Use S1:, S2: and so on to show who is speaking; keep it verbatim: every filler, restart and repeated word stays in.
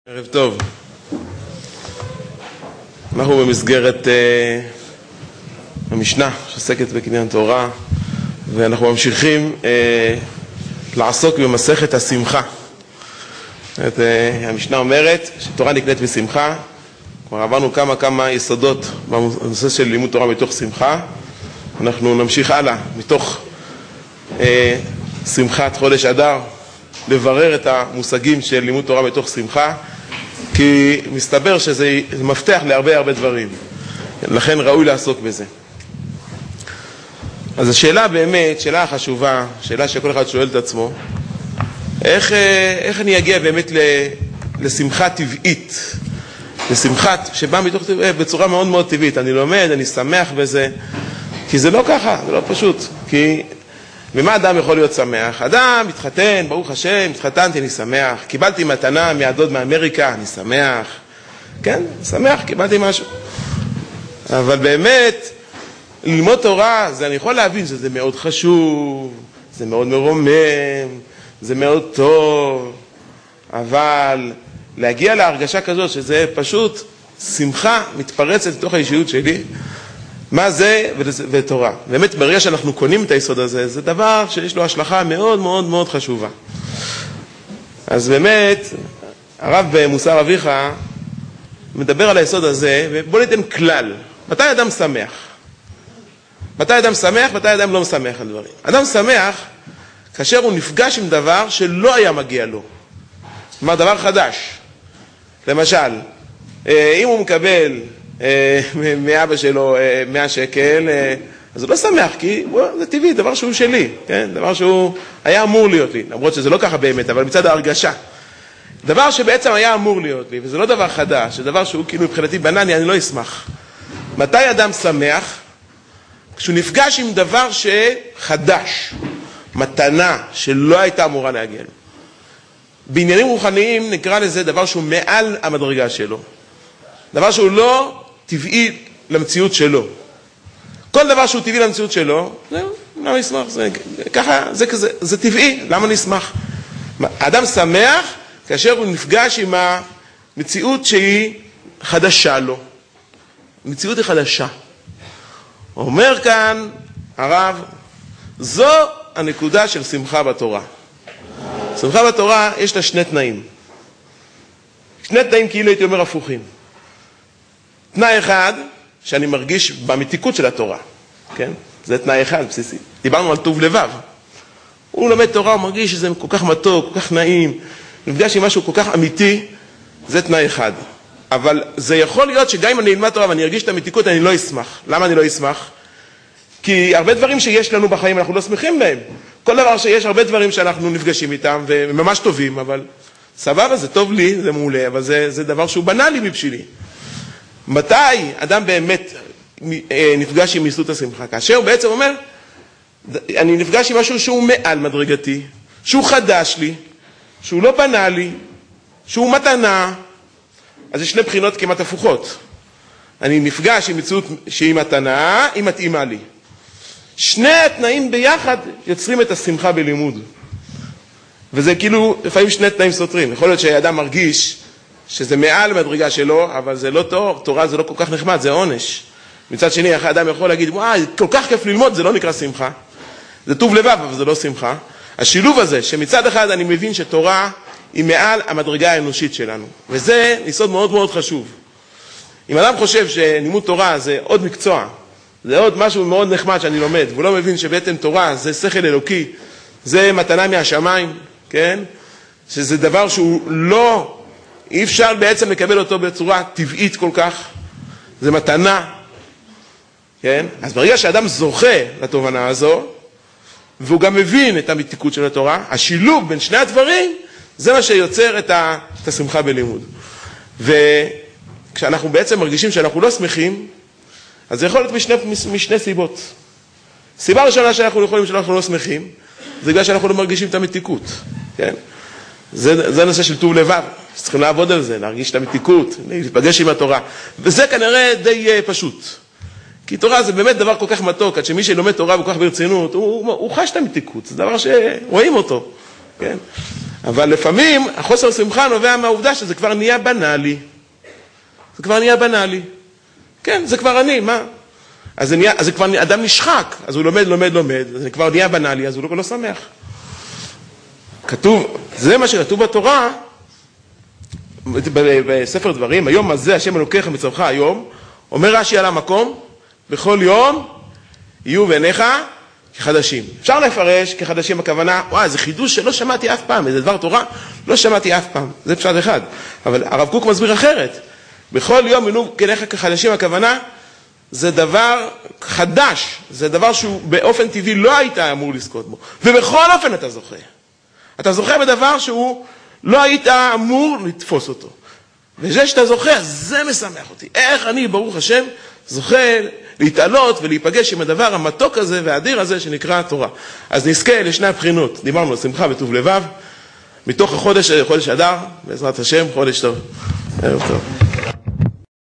S1: ערב טוב. אנחנו במסגרת uh, המשנה שעוסקת בקניין תורה, ואנחנו ממשיכים uh, לעסוק במסכת השמחה. את, uh, המשנה אומרת שתורה נקנית בשמחה. כבר עברנו כמה כמה יסודות בנושא של לימוד תורה מתוך שמחה. אנחנו נמשיך הלאה מתוך uh, שמחת חודש אדר, לברר את המושגים של לימוד תורה מתוך שמחה, כי מסתבר שזה מפתח להרבה הרבה דברים, לכן ראוי לעסוק בזה. אז השאלה באמת, שאלה חשובה, שאלה שכל אחד שואל את עצמו, איך, איך אני אגיע באמת לשמחה טבעית, לשמחת שבא מתוך, בצורה מאוד מאוד טבעית. אני לומד, אני שמח בזה, כי זה לא ככה, זה לא פשוט. כי ומה אדם יכול להיות שמח? אדם מתחתן, ברוך השם, התחתנתי, אני שמח. קיבלתי מתנה מהדוד מאמריקה, אני שמח. כן, שמח, קיבלתי משהו. אבל באמת, ללמוד תורה, זה אני יכול להבין שזה מאוד חשוב, זה מאוד מרומם, זה מאוד טוב, אבל להגיע להרגשה כזאת שזה פשוט שמחה מתפרצת לתוך האישיות שלי, מה זה ותורה. באמת ברגע שאנחנו קונים את היסוד הזה, זה דבר שיש לו השלכה מאוד מאוד מאוד חשובה. אז באמת הרב במוסר אביך מדבר על היסוד הזה, ובוא ניתן כלל. מתי אדם שמח? מתי אדם שמח? מתי אדם לא משמח על דברים? אדם שמח כאשר הוא נפגש עם דבר שלא היה מגיע לו. כלומר דבר חדש. למשל, אם הוא מקבל מאבא שלו מאה שקל, אז הוא לא שמח, כי זה טבעי, דבר שהוא שלי, כן? דבר שהוא היה אמור להיות לי, למרות שזה לא ככה באמת, אבל מצד ההרגשה. דבר שבעצם היה אמור להיות לי, וזה לא דבר חדש, זה דבר שהוא כאילו מבחינתי בנני, אני לא אשמח. מתי אדם שמח? כשהוא נפגש עם דבר שחדש, מתנה שלא הייתה אמורה להגיע לו. בעניינים רוחניים נקרא לזה דבר שהוא מעל המדרגה שלו. דבר שהוא לא טבעי למציאות שלו. כל דבר שהוא טבעי למציאות שלו, זהו, למה נשמח? זה, ככה, זה כזה, זה טבעי, למה נשמח? האדם שמח כאשר הוא נפגש עם המציאות שהיא חדשה לו. המציאות היא חדשה. אומר כאן הרב, זו הנקודה של שמחה בתורה. שמחה בתורה יש לה שני תנאים. שני תנאים כאילו הייתי אומר הפוכים. תנאי אחד, שאני מרגיש במתיקות של התורה, כן? זה תנאי אחד בסיסי. דיברנו על טוב לבב. הוא לומד תורה, הוא מרגיש שזה כל כך מתוק, כל כך נעים, נפגש עם משהו כל כך אמיתי, זה תנאי אחד. אבל זה יכול להיות שגם אם אני אלמד תורה ואני ארגיש את המתיקות, אני לא אשמח. למה אני לא אשמח? כי הרבה דברים שיש לנו בחיים אנחנו לא שמחים בהם. כל דבר שיש, הרבה דברים שאנחנו נפגשים איתם, והם ממש טובים, אבל סבבה, זה טוב לי, זה מעולה, אבל זה, זה דבר שהוא בנאלי מבשילי. מתי אדם באמת נפגש עם מיסות השמחה? כאשר הוא בעצם אומר, אני נפגש עם משהו שהוא מעל מדרגתי, שהוא חדש לי, שהוא לא בנה לי, שהוא מתנה. אז יש שני בחינות כמעט הפוכות. אני נפגש עם מציאות שהיא מתנה, היא מתאימה לי. שני התנאים ביחד יוצרים את השמחה בלימוד. וזה כאילו לפעמים שני תנאים סותרים. יכול להיות שהאדם מרגיש שזה מעל מדרגה שלו, אבל זה לא תור, תורה זה לא כל כך נחמד, זה עונש. מצד שני, האדם יכול להגיד, וואי, כל כך כיף ללמוד, זה לא נקרא שמחה. זה טוב לבב, אבל זה לא שמחה. השילוב הזה, שמצד אחד אני מבין שתורה היא מעל המדרגה האנושית שלנו. וזה יסוד מאוד מאוד חשוב. אם אדם חושב שלימוד תורה זה עוד מקצוע, זה עוד משהו מאוד נחמד שאני לומד, והוא לא מבין שבעצם תורה זה שכל אלוקי, זה מתנה מהשמיים, כן? שזה דבר שהוא לא, אי אפשר בעצם לקבל אותו בצורה טבעית כל כך, זה מתנה, כן? אז ברגע שאדם זוכה לתובנה הזו, והוא גם מבין את המתיקות של התורה, השילוב בין שני הדברים, זה מה שיוצר את, ה, את השמחה בלימוד. וכשאנחנו בעצם מרגישים שאנחנו לא שמחים, אז זה יכול להיות משני, משני סיבות. סיבה ראשונה שאנחנו יכולים שאנחנו לא שמחים, זה בגלל שאנחנו לא מרגישים את המתיקות, כן? זה, זה נושא של טוב לבב, שצריכים לעבוד על זה, להרגיש את המתיקות, להיפגש עם התורה. וזה כנראה די פשוט. כי תורה זה באמת דבר כל כך מתוק, עד שמי שלומד תורה כל כך ברצינות, הוא, הוא, הוא חש את המתיקות, זה דבר שרואים אותו, כן? אבל לפעמים החוסר שמחה נובע מהעובדה שזה כבר נהיה בנאלי. זה כבר נהיה בנאלי. כן, זה כבר אני, מה? אז זה, נהיה, אז זה כבר אדם נשחק, אז הוא לומד, לומד, לומד, זה כבר נהיה בנאלי, אז הוא לא, לא שמח. כתוב, זה מה שכתוב בתורה, בספר דברים, היום הזה השם אלוקיך מצווך היום, אומר רש"י על המקום, בכל יום יהיו בעיניך כחדשים. אפשר לפרש כחדשים הכוונה, וואי, זה חידוש שלא שמעתי אף פעם, איזה דבר תורה, לא שמעתי אף פעם, זה פשט אחד. אבל הרב קוק מסביר אחרת, בכל יום יהיו בעיניך כחדשים הכוונה, זה דבר חדש, זה דבר שהוא באופן טבעי לא היית אמור לזכות בו, ובכל אופן אתה זוכה. אתה זוכה בדבר שהוא לא היית אמור לתפוס אותו. וזה שאתה זוכה, זה משמח אותי. איך אני, ברוך השם, זוכה להתעלות ולהיפגש עם הדבר המתוק הזה והאדיר הזה שנקרא התורה. אז נזכה לשני הבחינות. דיברנו על שמחה וטוב לבב, מתוך החודש, חודש אדר, בעזרת השם, חודש טוב. ערב טוב.